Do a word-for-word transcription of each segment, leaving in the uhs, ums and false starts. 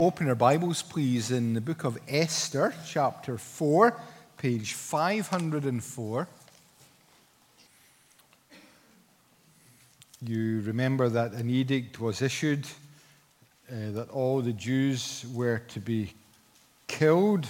Open our Bibles, please, in the book of Esther, chapter four, page five hundred four. You remember that an edict was issued uh, that all the Jews were to be killed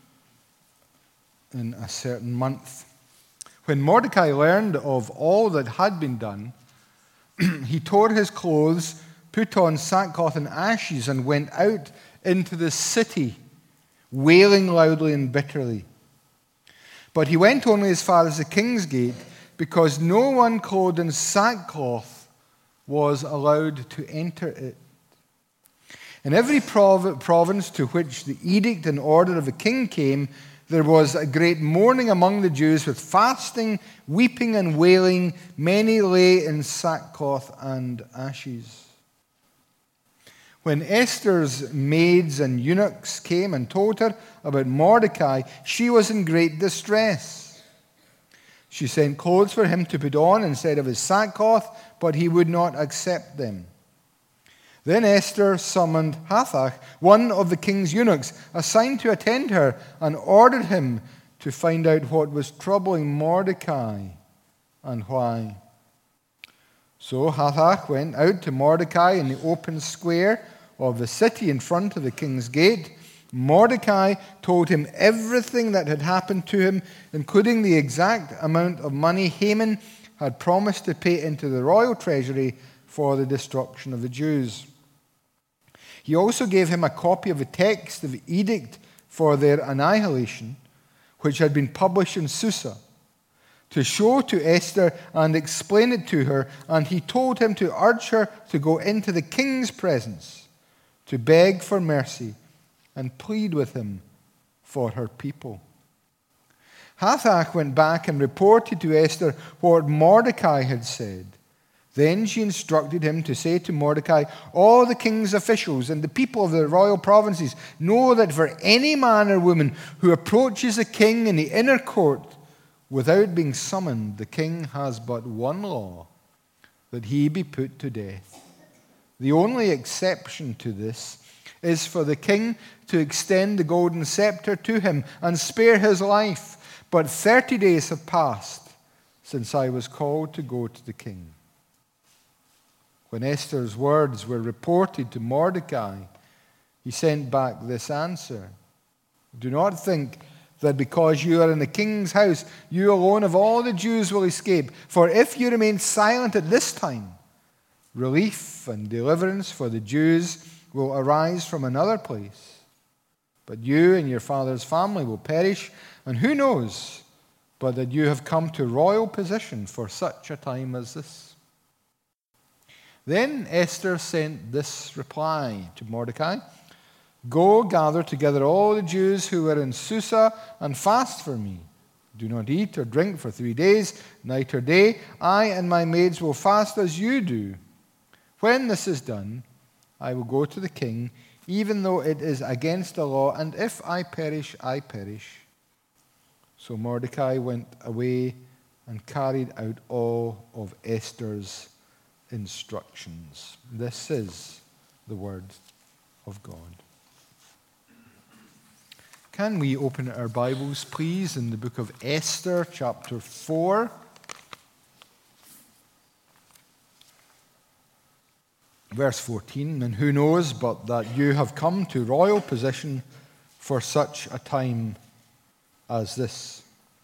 in a certain month. When Mordecai learned of all that had been done, he tore his clothes, put on sackcloth and ashes, and went out into the city, wailing loudly and bitterly. But he went only as far as the king's gate, because no one clothed in sackcloth was allowed to enter it. In every prov- province to which the edict and order of the king came, there was a great mourning among the Jews, with fasting, weeping, and wailing. Many lay in sackcloth and ashes. When Esther's maids and eunuchs came and told her about Mordecai, she was in great distress. She sent clothes for him to put on instead of his sackcloth, but he would not accept them. Then Esther summoned Hathach, one of the king's eunuchs, assigned to attend her, and ordered him to find out what was troubling Mordecai and why. So Hathach went out to Mordecai in the open square of the city in front of the king's gate. Mordecai told him everything that had happened to him, including the exact amount of money Haman had promised to pay into the royal treasury for the destruction of the Jews. He also gave him a copy of the text of the edict for their annihilation, which had been published in Susa, to show to Esther and explain it to her, and he told him to urge her to go into the king's presence, to beg for mercy and plead with him for her people. Hathach went back and reported to Esther what Mordecai had said. Then she instructed him to say to Mordecai, "All the king's officials and the people of the royal provinces know that for any man or woman who approaches the king in the inner court without being summoned, the king has but one law, that he be put to death. The only exception to this is for the king to extend the golden scepter to him and spare his life. But thirty days have passed since I was called to go to the king." When Esther's words were reported to Mordecai, he sent back this answer: "Do not think that because you are in the king's house, you alone of all the Jews will escape. For if you remain silent at this time, relief and deliverance for the Jews will arise from another place. But you and your father's family will perish, and who knows but that you have come to royal position for such a time as this." Then Esther sent this reply to Mordecai: "Go, gather together all the Jews who are in Susa and fast for me. Do not eat or drink for three days, night or day. I and my maids will fast as you do. When this is done, I will go to the king, even though it is against the law, and if I perish, I perish." So Mordecai went away and carried out all of Esther's instructions. This is the word of God. Can we open our Bibles, please, in the book of Esther, chapter four? Verse fourteen, "And who knows but that you have come to royal position for such a time as this."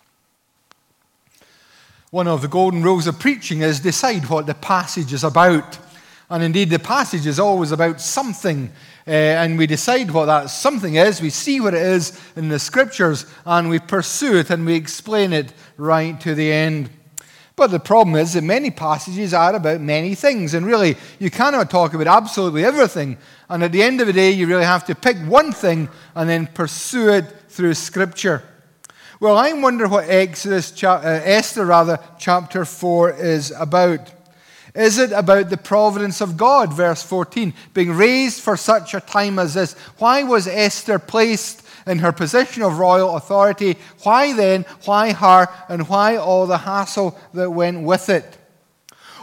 One of the golden rules of preaching is decide what the passage is about. And indeed, the passage is always about something. Uh, and we decide what that something is. We see what it is in the Scriptures, and we pursue it, and we explain it right to the end. But the problem is that many passages are about many things. And really, you cannot talk about absolutely everything. And at the end of the day, you really have to pick one thing and then pursue it through Scripture. Well, I wonder what Exodus, uh, Esther rather, chapter four is about. Is it about the providence of God, verse fourteen, being raised for such a time as this? Why was Esther placed in her position of royal authority? Why then? Why her? And why all the hassle that went with it?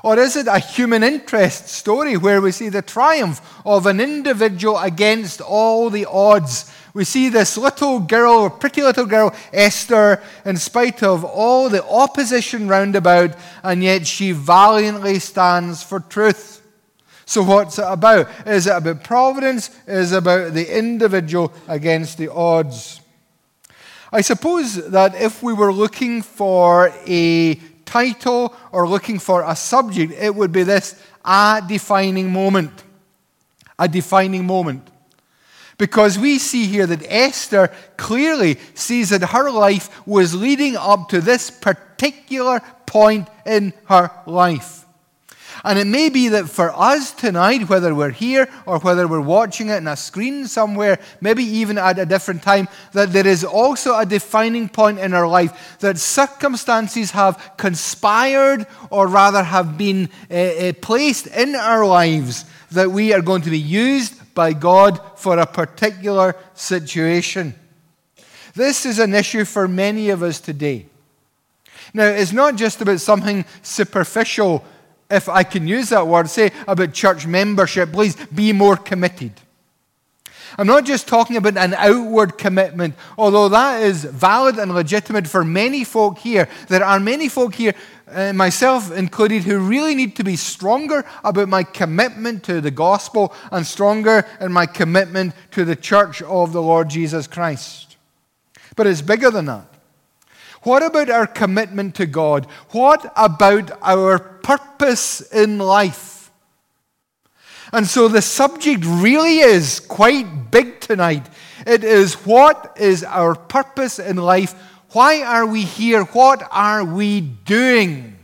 Or is it a human interest story where we see the triumph of an individual against all the odds? We see this little girl, pretty little girl, Esther, in spite of all the opposition round about, and yet she valiantly stands for truth. So what's it about? Is it about providence? Is it about the individual against the odds? I suppose that if we were looking for a title or looking for a subject, it would be this: a defining moment. A defining moment. Because we see here that Esther clearly sees that her life was leading up to this particular point in her life. And it may be that for us tonight, whether we're here or whether we're watching it on a screen somewhere, maybe even at a different time, that there is also a defining point in our life, that circumstances have conspired, or rather have been uh, uh, placed in our lives, that we are going to be used by God for a particular situation. This is an issue for many of us today. Now, it's not just about something superficial, if I can use that word, say about church membership. Please be more committed. I'm not just talking about an outward commitment, although that is valid and legitimate for many folk here. There are many folk here, uh, myself included, who really need to be stronger about my commitment to the gospel and stronger in my commitment to the church of the Lord Jesus Christ. But it's bigger than that. What about our commitment to God? What about our purpose in life? And so the subject really is quite big tonight. It is, what is our purpose in life? Why are we here? What are we doing?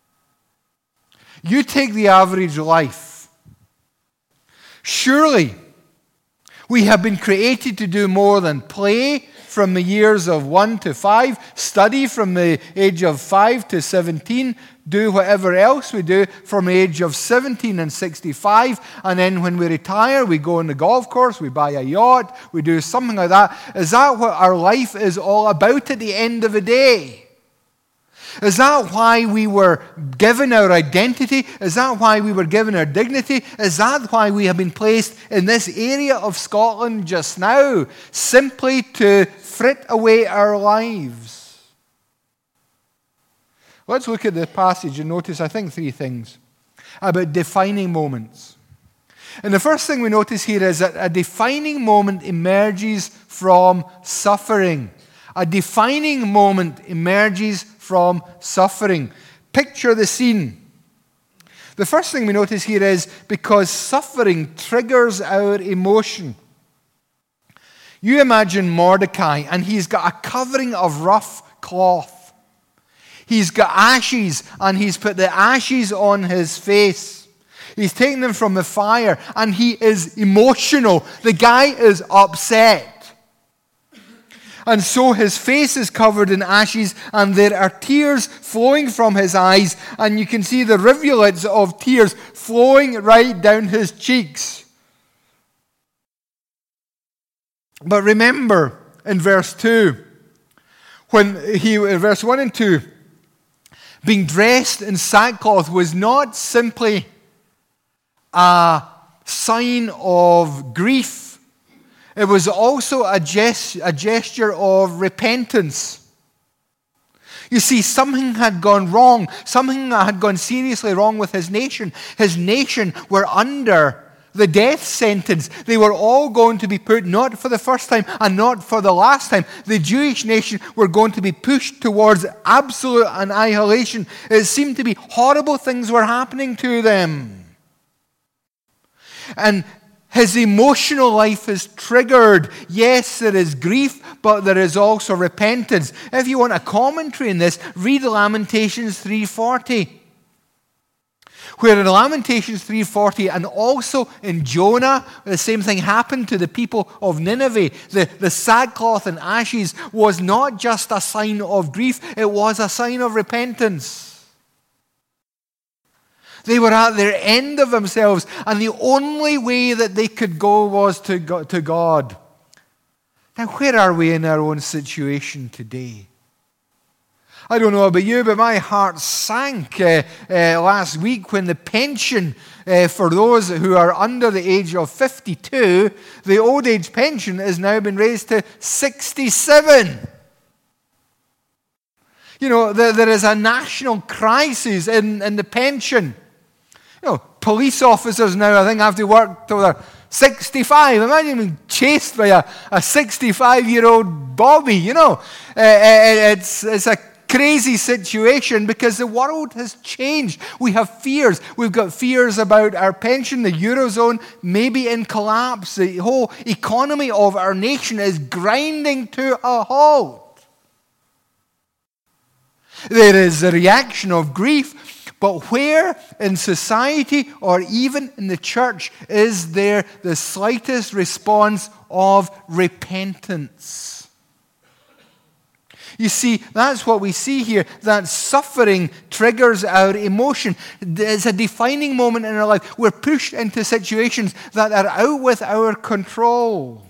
You take the average life. Surely we have been created to do more than play from the years of one to five, study from the age of five to seventeen, do whatever else we do from the age of seventeen and sixty-five, and then when we retire, we go on the golf course, we buy a yacht, we do something like that. Is that what our life is all about at the end of the day? Is that why we were given our identity? Is that why we were given our dignity? Is that why we have been placed in this area of Scotland just now? Simply to frit away our lives? Let's look at the passage and notice, I think, three things about defining moments. And the first thing we notice here is that a defining moment emerges from suffering. A defining moment emerges from suffering. Picture the scene. The first thing we notice here is because suffering triggers our emotion. You imagine Mordecai, and he's got a covering of rough cloth. He's got ashes, and he's put the ashes on his face. He's taken them from the fire, and he is emotional. The guy is upset. And so his face is covered in ashes, and there are tears flowing from his eyes, and you can see the rivulets of tears flowing right down his cheeks. But remember, in verse two, when he, in verse one and two, being dressed in sackcloth was not simply a sign of grief. It was also a, gest- a gesture of repentance. You see, something had gone wrong. Something had gone seriously wrong with his nation. His nation were under the death sentence. They were all going to be put, not for the first time and not for the last time. The Jewish nation were going to be pushed towards absolute annihilation. It seemed to be horrible things were happening to them. And his emotional life is triggered. Yes, there is grief, but there is also repentance. If you want a commentary in this, read Lamentations three forty. Where in Lamentations three forty and also in Jonah, the same thing happened to the people of Nineveh. The, the sackcloth and ashes was not just a sign of grief, it was a sign of repentance. They were at their end of themselves, and the only way that they could go was to God. Now, where are we in our own situation today? I don't know about you, but my heart sank uh, uh, last week when the pension uh, for those who are under the age of fifty-two, the old age pension has now been raised to sixty-seven. You know, there, there is a national crisis in, in the pension. You know, police officers now, I think, have to work till they're sixty-five. Imagine being chased by a, a sixty-five-year-old Bobby, you know. Uh, it's, it's a crazy situation because the world has changed. We have fears. We've got fears about our pension. The Eurozone may be in collapse. The whole economy of our nation is grinding to a halt. There is a reaction of grief, but where in society or even in the church is there the slightest response of repentance? You see, that's what we see here, that suffering triggers our emotion. It's a defining moment in our life. We're pushed into situations that are out with our control.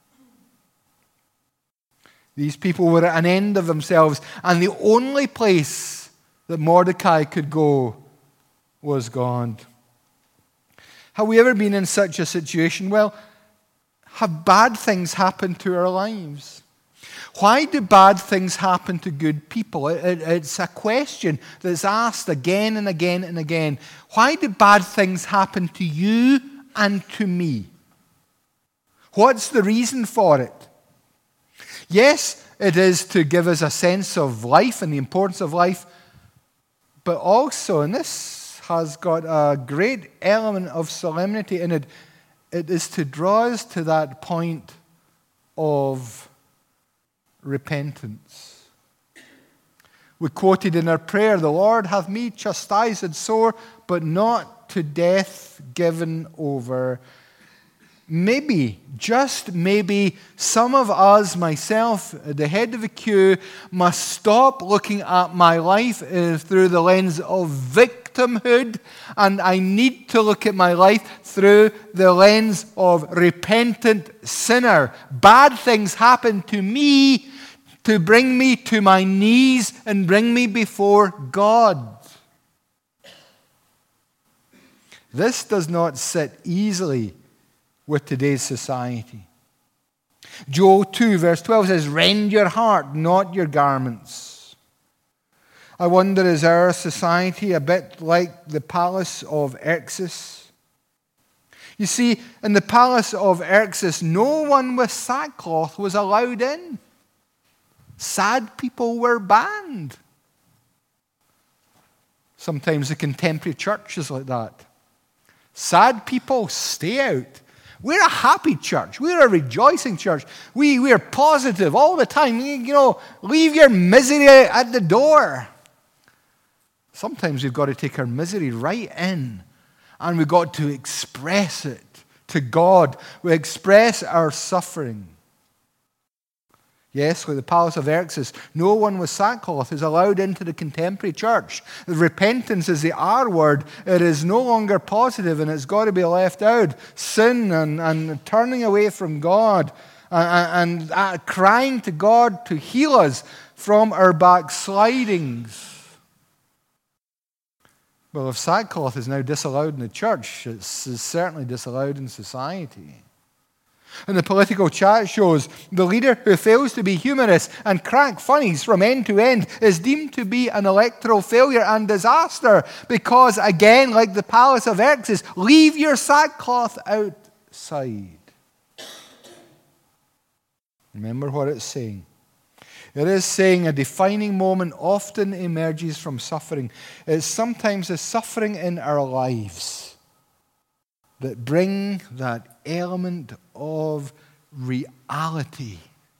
These people were at an end of themselves, and the only place that Mordecai could go was God. Have we ever been in such a situation? Well, have bad things happened to our lives? Why do bad things happen to good people? It, it, it's a question that's asked again and again and again. Why do bad things happen to you and to me? What's the reason for it? Yes, it is to give us a sense of life and the importance of life, but also, and this has got a great element of solemnity in it, it is to draw us to that point of repentance. We quoted in our prayer, "The Lord hath me chastised sore, but not to death given over." Maybe, just maybe, some of us, myself, at the head of the queue, must stop looking at my life uh, through the lens of victimhood, and I need to look at my life through the lens of repentant sinner. Bad things happen to me to bring me to my knees and bring me before God. This does not sit easily with today's society. Joel two verse twelve says, "Rend your heart, not your garments." I wonder, is our society a bit like the palace of Xerxes? You see, in the palace of Xerxes, no one with sackcloth was allowed in. Sad people were banned. Sometimes the contemporary church is like that. Sad people, stay out. We're a happy church. We're a rejoicing church. We, we are positive all the time. You know, leave your misery at the door. Sometimes we've got to take our misery right in, and we've got to express it to God. We express our suffering. Yes, like the palace of Xerxes, no one with sackcloth is allowed into the contemporary church. The repentance is the R word. It is no longer positive, and it's got to be left out. Sin and, and turning away from God and, and uh, crying to God to heal us from our backslidings. Well, if sackcloth is now disallowed in the church, it's, it's certainly disallowed in society. And the political chat shows the leader who fails to be humorous and crack funnies from end to end is deemed to be an electoral failure and disaster because, again, like the palace of Xerxes, leave your sackcloth outside. Remember what it's saying. It is saying a defining moment often emerges from suffering. It's sometimes the suffering in our lives that bring that element of reality.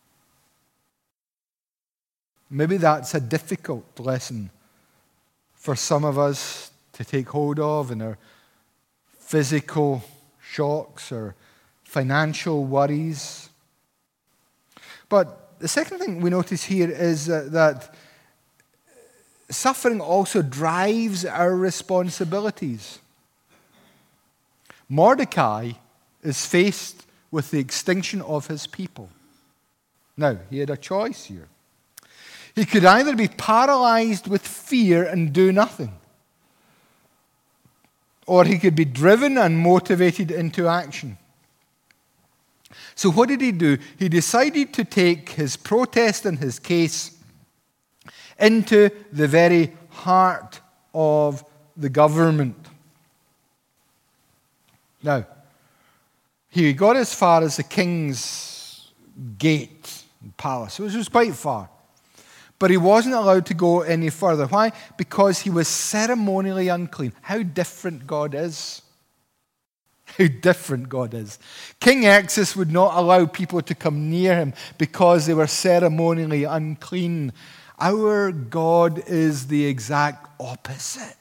Maybe that's a difficult lesson for some of us to take hold of in our physical shocks or financial worries. But the second thing we notice here is uh, that suffering also drives our responsibilities. Mordecai is faced with the extinction of his people. Now, he had a choice here. He could either be paralyzed with fear and do nothing, or he could be driven and motivated into action. So what did he do? He decided to take his protest and his case into the very heart of the government. Now, he got as far as the king's gate palace, which was quite far. But he wasn't allowed to go any further. Why? Because he was ceremonially unclean. How different God is. How different God is. King Xerxes would not allow people to come near him because they were ceremonially unclean. Our God is the exact opposite.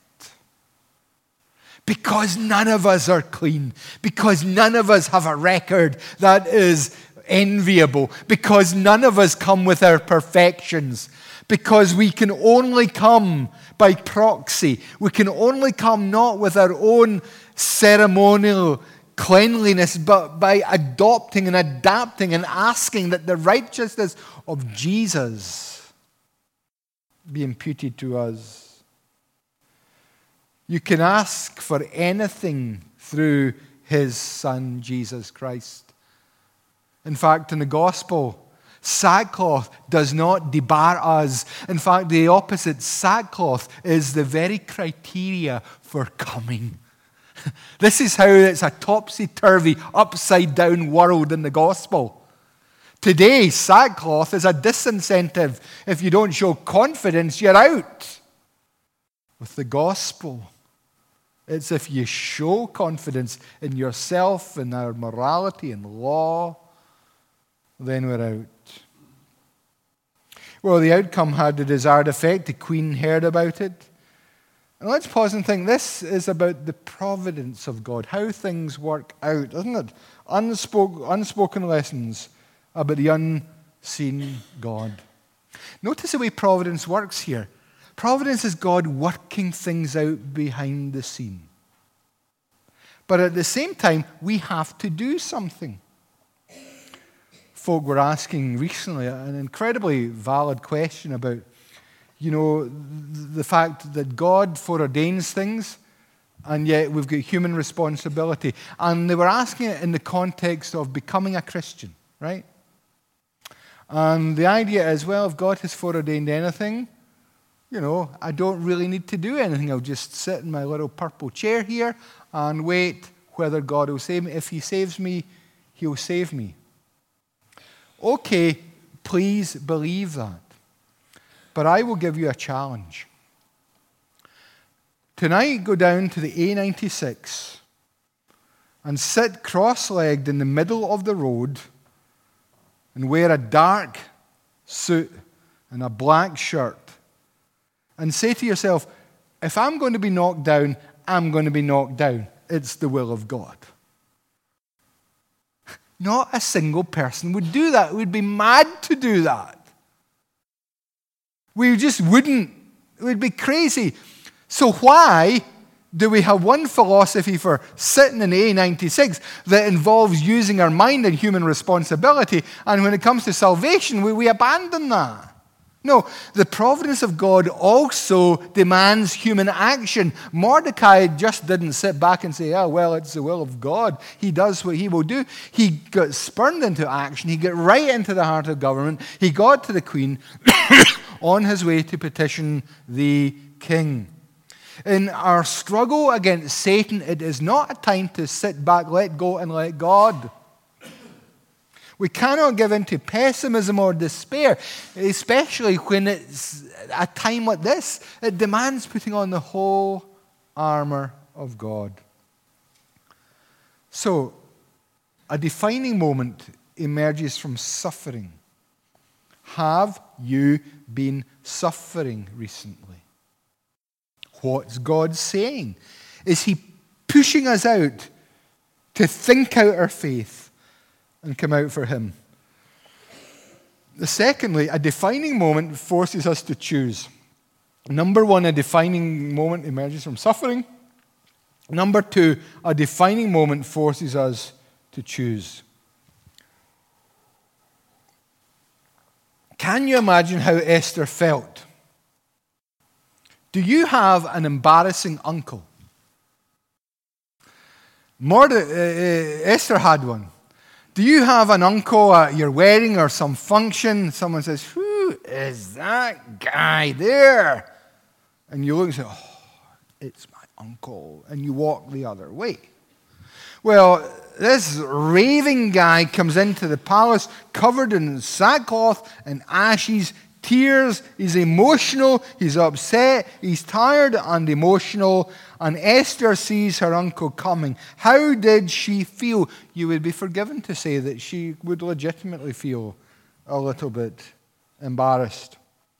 Because none of us are clean. Because none of us have a record that is enviable. Because none of us come with our perfections. Because we can only come by proxy. We can only come not with our own ceremonial cleanliness, but by adopting and adapting and asking that the righteousness of Jesus be imputed to us. You can ask for anything through his Son, Jesus Christ. In fact, in the gospel, sackcloth does not debar us. In fact, the opposite, sackcloth is the very criteria for coming. This is how it's a topsy-turvy, upside-down world in the gospel. Today, sackcloth is a disincentive. If you don't show confidence, you're out. With the gospel, it's if you show confidence in yourself, in our morality and law, then we're out. Well, the outcome had the desired effect. The queen heard about it. And let's pause and think. This is about the providence of God, how things work out, isn't it? Unspoken, unspoken lessons about the unseen God. Notice the way providence works here. Providence is God working things out behind the scene. But at the same time, we have to do something. Folk were asking recently an incredibly valid question about, you know, the fact that God foreordains things, and yet we've got human responsibility. And they were asking it in the context of becoming a Christian, right? And the idea is, well, if God has foreordained anything, you know, I don't really need to do anything. I'll just sit in my little purple chair here and wait whether God will save me. If he saves me, he'll save me. Okay, please believe that. But I will give you a challenge. Tonight, go down to the A ninety-six and sit cross-legged in the middle of the road and wear a dark suit and a black shirt and say to yourself, if I'm going to be knocked down, I'm going to be knocked down. It's the will of God. Not a single person would do that. We'd be mad to do that. We just wouldn't. It would be crazy. So why do we have one philosophy for sitting in A ninety-six that involves using our mind and human responsibility, and when it comes to salvation, we, we abandon that? No, the providence of God also demands human action. Mordecai just didn't sit back and say, oh, well, it's the will of God. He does what he will do. He got spurned into action. He got right into the heart of government. He got to the queen on his way to petition the king. In our struggle against Satan, it is not a time to sit back, let go, and let God. We cannot give in to pessimism or despair, especially when it's a time like this. It demands putting on the whole armor of God. So, a defining moment emerges from suffering. Have you been suffering recently? What's God saying? Is he pushing us out to think out our faith and come out for him? Secondly, a defining moment forces us to choose. Number one, a defining moment emerges from suffering. Number two, a defining moment forces us to choose. can you imagine how Esther felt? Do you have an embarrassing uncle? Morde- uh, Esther had one. Do you have an uncle at your wedding or some function? Someone says, who is that guy there? And you look and say, oh, it's my uncle. And you walk the other way. Well, this raving guy comes into the palace covered in sackcloth and ashes, tears. He's emotional. He's upset. He's tired and emotional. And Esther sees her uncle coming. How did she feel? You would be forgiven to say that she would legitimately feel a little bit embarrassed.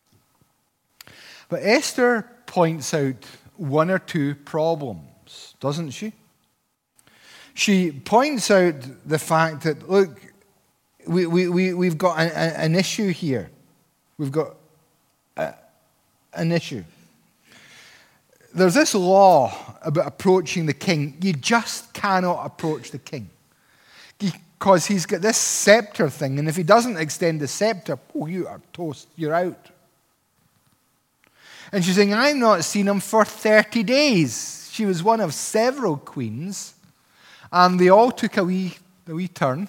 But Esther points out one or two problems, doesn't she? She points out the fact that, look, we, we, we, we've got a, a, an issue here. We've got a, an issue. There's this law about approaching the king. You just cannot approach the king because he's got this scepter thing, and if he doesn't extend the scepter, oh, you are toast, you're out. And she's saying, I've not seen him for thirty days. She was one of several queens, and they all took a wee, a wee turn.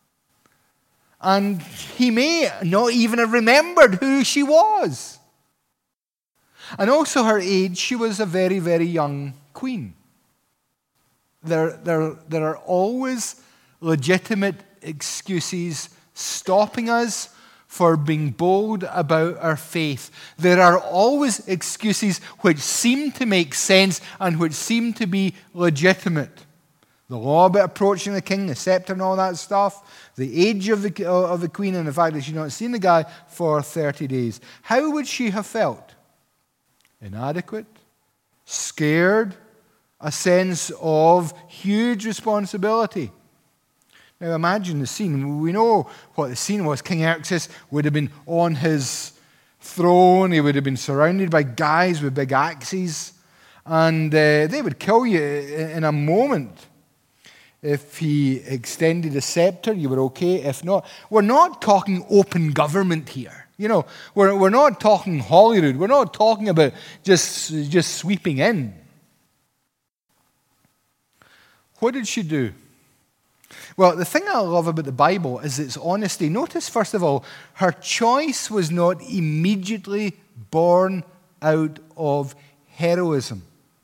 And he may not even have remembered who she was. And also her age, she was a very, very young queen. There, there, there are always legitimate excuses stopping us for being bold about our faith. There are always excuses which seem to make sense and which seem to be legitimate. The law about approaching the king, the scepter and all that stuff, the age of the, of the queen, and the fact that she'd not seen the guy for thirty days. How would she have felt? Inadequate, scared, a sense of huge responsibility. Now imagine the scene. We know what the scene was. King Xerxes would have been on his throne. He would have been surrounded by guys with big axes. And uh, they would kill you in a moment. If he extended a scepter, you were okay. If not, we're not talking open government here. You know, we're, we're not talking Holyrood. We're not talking about just, just sweeping in. What did she do? Well, the thing I love about the Bible is its honesty. Notice, first of all, her choice was not immediately born out of heroism.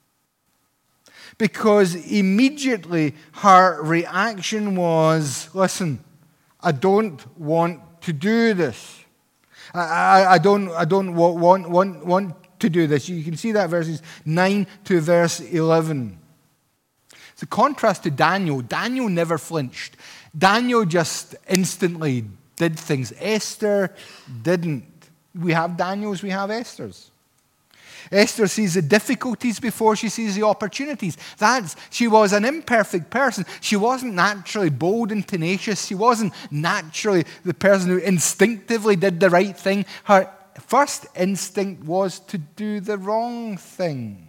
Because immediately her reaction was, listen, I don't want to do this. I, I, I don't, I don't want, want, want to do this. You can see that verses nine to verse eleven. It's a contrast to Daniel. Daniel never flinched. Daniel just instantly did things. Esther didn't. We have Daniels, we have Esthers. Esther sees the difficulties before she sees the opportunities. That's, she was an imperfect person. She wasn't naturally bold and tenacious. She wasn't naturally the person who instinctively did the right thing. Her first instinct was to do the wrong thing.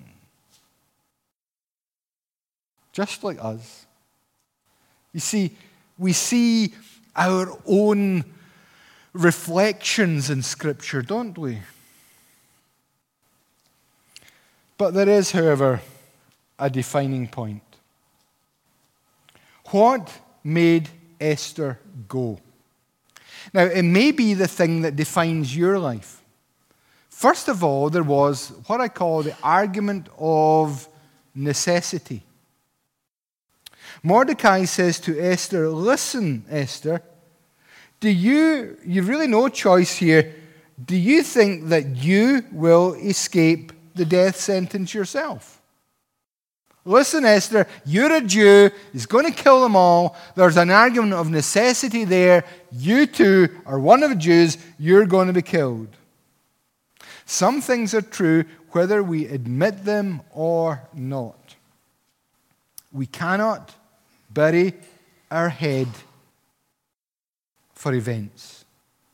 Just like us. You see, we see our own reflections in Scripture, don't we? But there is, however, a defining point. What made Esther go? Now, it may be the thing that defines your life. First of all, there was what I call the argument of necessity. Mordecai says to Esther, listen, Esther, do you, you've really no choice here. Do you think that you will escape the death sentence yourself? Listen, Esther, you're a Jew. He's going to kill them all. There's an argument of necessity there. You too are one of the Jews. You're going to be killed. Some things are true whether we admit them or not. We cannot bury our head for events.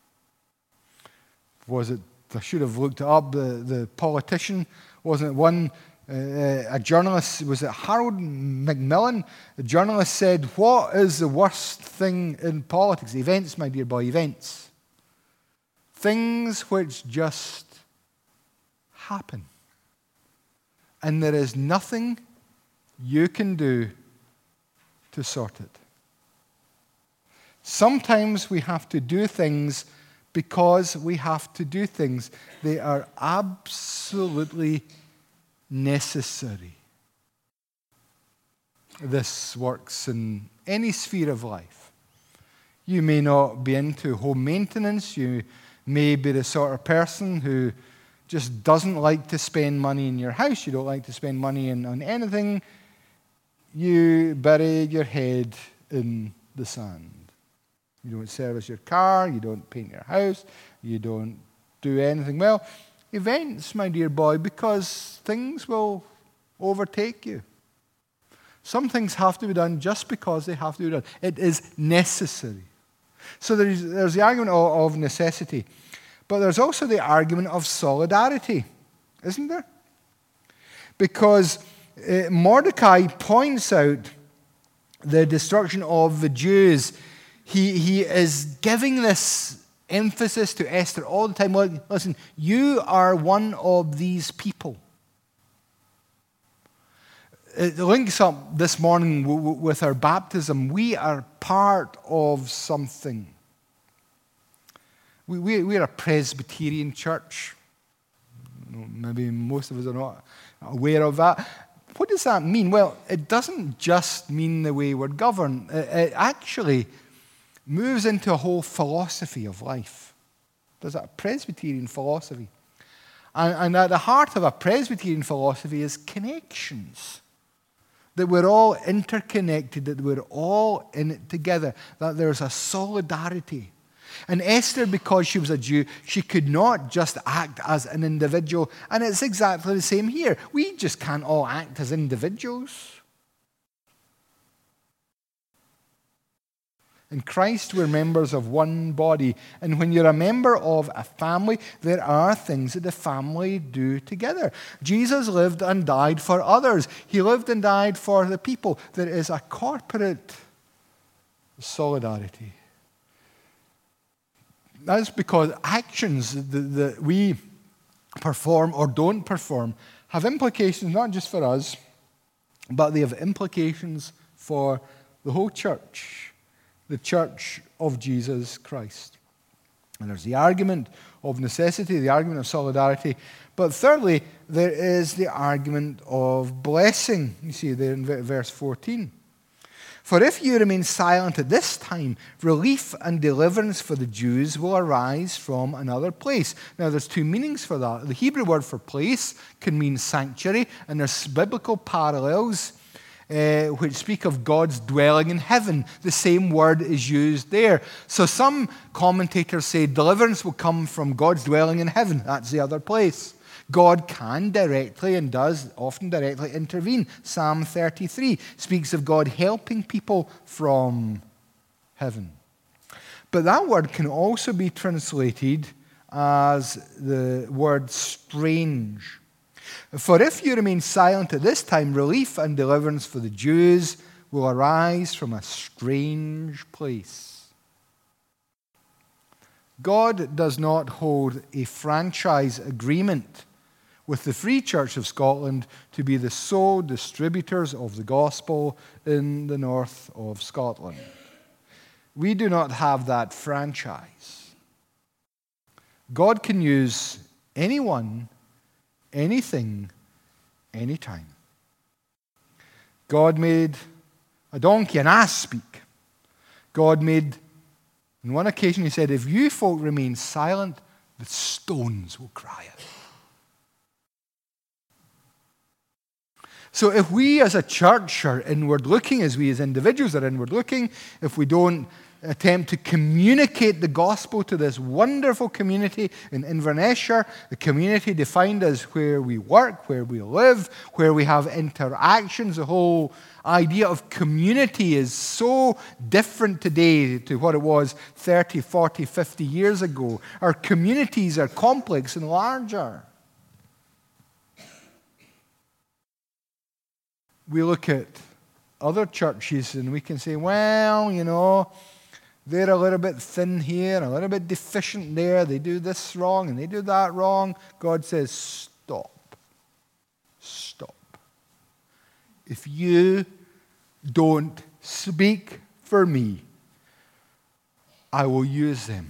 Was it I should have looked it up. The, the politician, wasn't it one, uh, a journalist, was it Harold Macmillan? The journalist said, what is the worst thing in politics? Events, my dear boy, events. Things which just happen. And there is nothing you can do to sort it. Sometimes we have to do things because we have to do things. They are absolutely necessary. This works in any sphere of life. You may not be into home maintenance. You may be the sort of person who just doesn't like to spend money in your house. You don't like to spend money in, on anything. You bury your head in the sand. You don't service your car. You don't paint your house. You don't do anything. Well, events, my dear boy, because things will overtake you. Some things have to be done just because they have to be done. It is necessary. So there's, there's the argument of, of necessity. But there's also the argument of solidarity, isn't there? Because uh, Mordecai points out the destruction of the Jews. He, he is giving this emphasis to Esther all the time. Listen, you are one of these people. It links up this morning w- w- with our baptism. We are part of something. We, we, we're a Presbyterian church. Maybe most of us are not aware of that. What does that mean? Well, it doesn't just mean the way we're governed. It, it actually moves into a whole philosophy of life. There's a Presbyterian philosophy. And, and at the heart of a Presbyterian philosophy is connections. That we're all interconnected, that we're all in it together, that there's a solidarity. And Esther, because she was a Jew, she could not just act as an individual. And it's exactly the same here. We just can't all act as individuals. In Christ, we're members of one body. And when you're a member of a family, there are things that the family do together. Jesus lived and died for others. He lived and died for the people. There is a corporate solidarity. That's because actions that we perform or don't perform have implications not just for us, but they have implications for the whole church. The church of Jesus Christ. And there's the argument of necessity, the argument of solidarity. But thirdly, there is the argument of blessing. You see there in verse fourteen. For if you remain silent at this time, relief and deliverance for the Jews will arise from another place. Now, there's two meanings for that. The Hebrew word for place can mean sanctuary, and there's biblical parallels Uh, which speak of God's dwelling in heaven. The same word is used there. So some commentators say deliverance will come from God's dwelling in heaven. That's the other place. God can directly and does often directly intervene. Psalm thirty-three speaks of God helping people from heaven. But that word can also be translated as the word strange. For if you remain silent at this time, relief and deliverance for the Jews will arise from a strange place. God does not hold a franchise agreement with the Free Church of Scotland to be the sole distributors of the gospel in the north of Scotland. We do not have that franchise. God can use anyone, anything, anytime. God made a donkey, an ass speak. God made, on one occasion he said, if you folk remain silent, the stones will cry out. So if we as a church are inward looking, as we as individuals are inward looking, if we don't attempt to communicate the gospel to this wonderful community in Inverness-shire, the community defined as where we work, where we live, where we have interactions. The whole idea of community is so different today to what it was thirty, forty, fifty years ago. Our communities are complex and larger. We look at other churches and we can say, well, you know, they're a little bit thin here, and a little bit deficient there. They do this wrong and they do that wrong. God says, stop. Stop. If you don't speak for me, I will use them.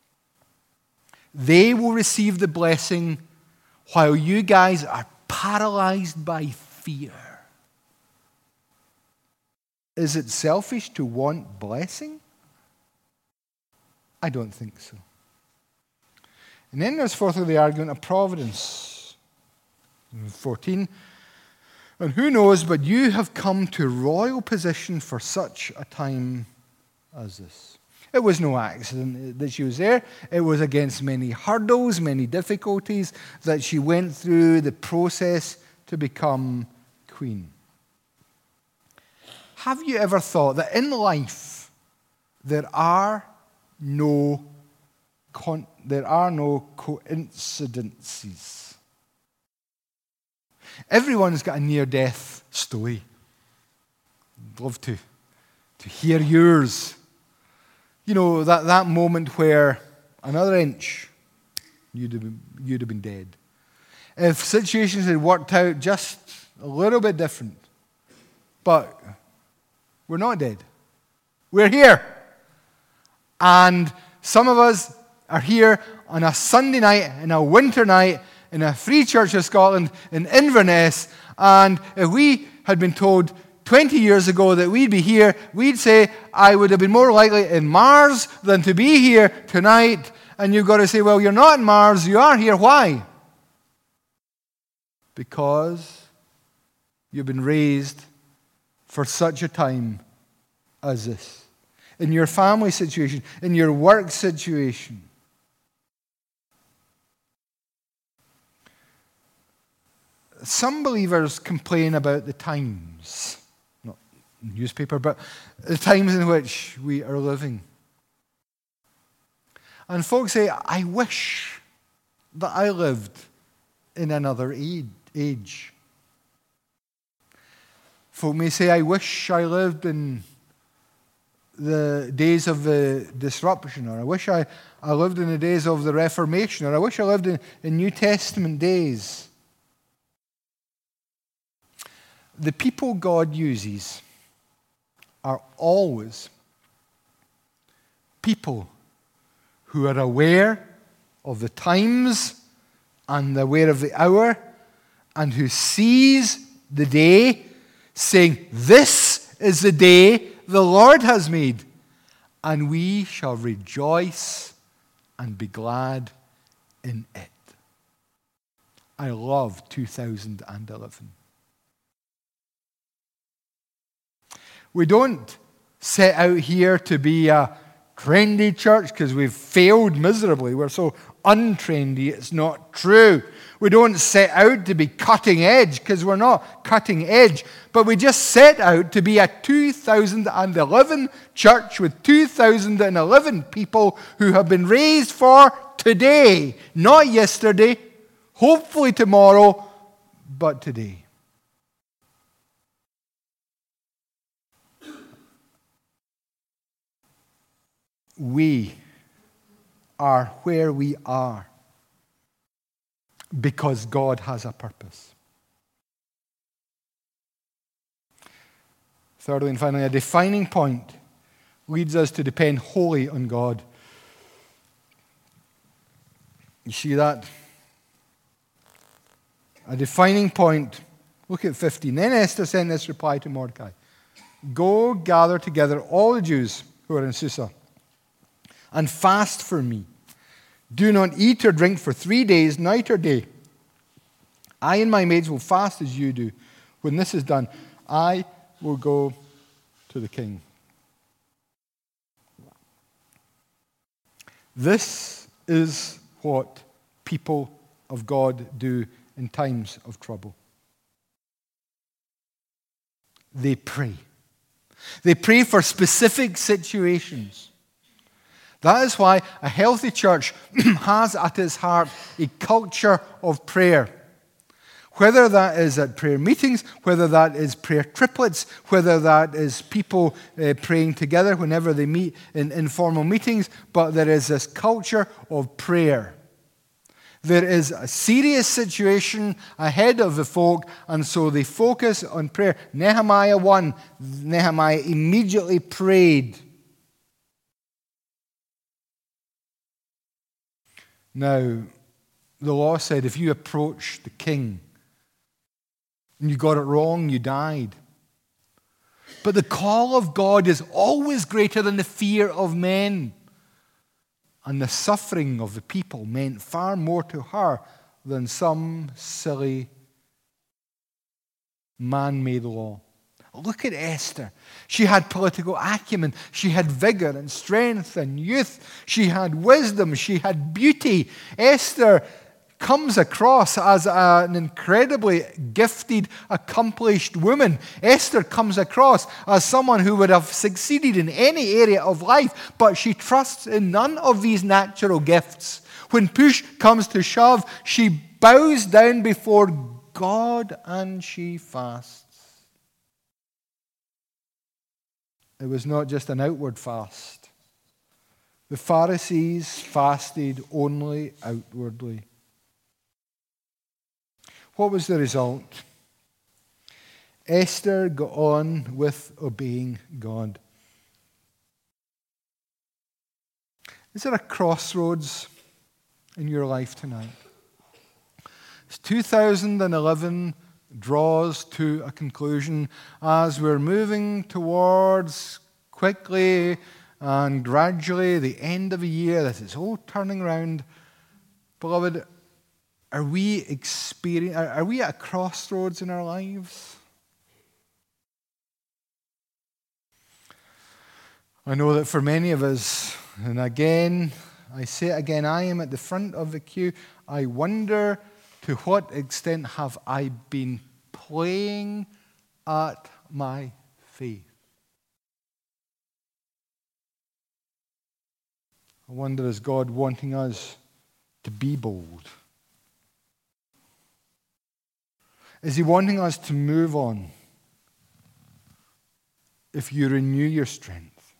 They will receive the blessing while you guys are paralyzed by fear. Is it selfish to want blessing? I don't think so. And then there's fourthly the argument of providence. fourteen. And who knows, but you have come to royal position for such a time as this. It was no accident that she was there. It was against many hurdles, many difficulties that she went through the process to become queen. Have you ever thought that in life there are no con- there are no coincidences? Everyone's got a near-death story. I'd love to, to hear yours. You know, that, that moment where another inch, you'd have, been, you'd have been dead. If situations had worked out just a little bit different, but we're not dead. We're here. And some of us are here on a Sunday night and a winter night in a Free Church of Scotland in Inverness, and if we had been told twenty years ago that we'd be here, we'd say, I would have been more likely in Mars than to be here tonight. And you've got to say, well, you're not in Mars, you are here. Why? Because you've been raised for such a time as this. In your family situation, in your work situation. Some believers complain about the times, not newspaper, but the times in which we are living. And folks say, I wish that I lived in another age. Folk may say, I wish I lived in the days of the disruption, or I wish I, I lived in the days of the Reformation, or I wish I lived in, in New Testament days. The people God uses are always people who are aware of the times and aware of the hour, and who sees the day, saying, this is the day the Lord has made, and we shall rejoice and be glad in it. I love two thousand eleven. We don't set out here to be a trendy church because we've failed miserably. We're so untrendy, it's not true. We don't set out to be cutting edge because we're not cutting edge. But we just set out to be a two thousand eleven church with two thousand eleven people who have been raised for today, not yesterday, hopefully tomorrow, but today. We are where we are because God has a purpose. Thirdly and finally, a defining point leads us to depend wholly on God. You see that? A defining point. Look at fifteen. Then Esther sent this reply to Mordecai. Go gather together all the Jews who are in Susa and fast for me. Do not eat or drink for three days, night or day. I and my maids will fast as you do. When this is done, I will go to the king. This is what people of God do in times of trouble. They pray. They pray for specific situations. That is why a healthy church has at its heart a culture of prayer, Whether that is at prayer meetings, whether that is prayer triplets, whether that is people uh, praying together whenever they meet in informal meetings, but there is this culture of prayer. There is a serious situation ahead of the folk, and so they focus on prayer. Nehemiah one, Nehemiah immediately prayed. Now, the law said if you approach the king and you got it wrong, you died. But the call of God is always greater than the fear of men. And the suffering of the people meant far more to her than some silly man-made law. Look at Esther. She had political acumen. She had vigor and strength and youth. She had wisdom. She had beauty. Esther comes across as an incredibly gifted, accomplished woman. Esther comes across as someone who would have succeeded in any area of life, but she trusts in none of these natural gifts. When push comes to shove, she bows down before God and she fasts. It was not just an outward fast. The Pharisees fasted only outwardly. What was the result? Esther got on with obeying God. Is there a crossroads in your life tonight? As two thousand eleven draws to a conclusion, as we're moving towards quickly and gradually the end of a year, this is all turning around. Beloved, Are we experience, are we at a crossroads in our lives? I know that for many of us, and again, I say it again, I am at the front of the queue. I wonder to what extent have I been playing at my faith? I wonder, is God wanting us to be bold? Is he wanting us to move on if you renew your strength?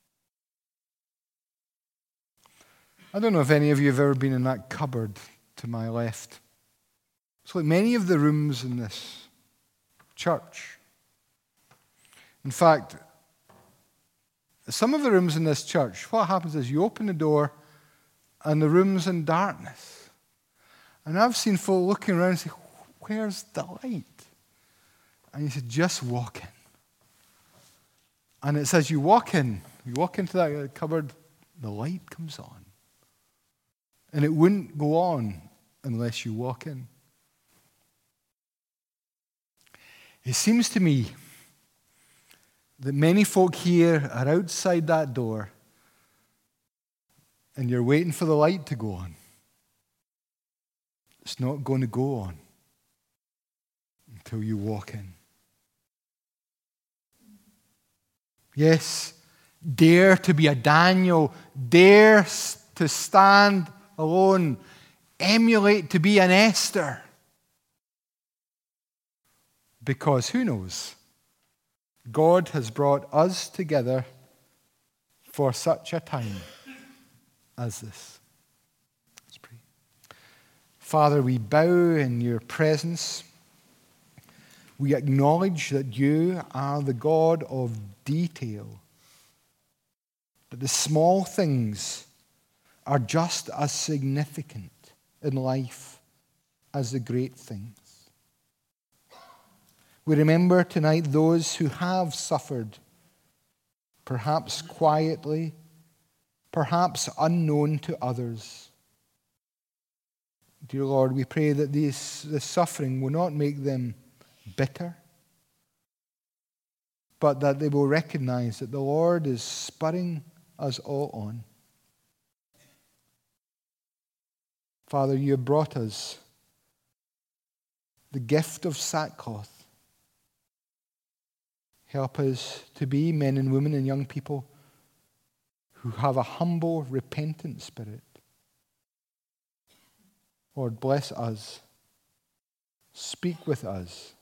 I don't know if any of you have ever been in that cupboard to my left. It's like many of the rooms in this church. In fact, some of the rooms in this church, what happens is you open the door and the room's in darkness. And I've seen folk looking around and say, where's the light? And he said, just walk in. And it says you walk in, you walk into that cupboard, the light comes on. And it wouldn't go on unless you walk in. It seems to me that many folk here are outside that door and you're waiting for the light to go on. It's not going to go on until you walk in. Yes, dare to be a Daniel. Dare to stand alone. Emulate to be an Esther. Because who knows? God has brought us together for such a time as this. Let's pray. Father, we bow in your presence. We acknowledge that you are the God of detail, that the small things are just as significant in life as the great things. We remember tonight those who have suffered, perhaps quietly, perhaps unknown to others. Dear Lord, we pray that this, this suffering will not make them bitter, but that they will recognize that the Lord is spurring us all on. Father, you have brought us the gift of sackcloth. Help us to be men and women and young people who have a humble, repentant spirit. Lord, bless us speak with us.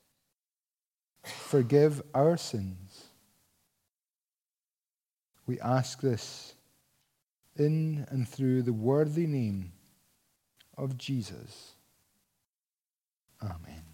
Forgive our sins. We ask this in and through the worthy name of Jesus. Amen.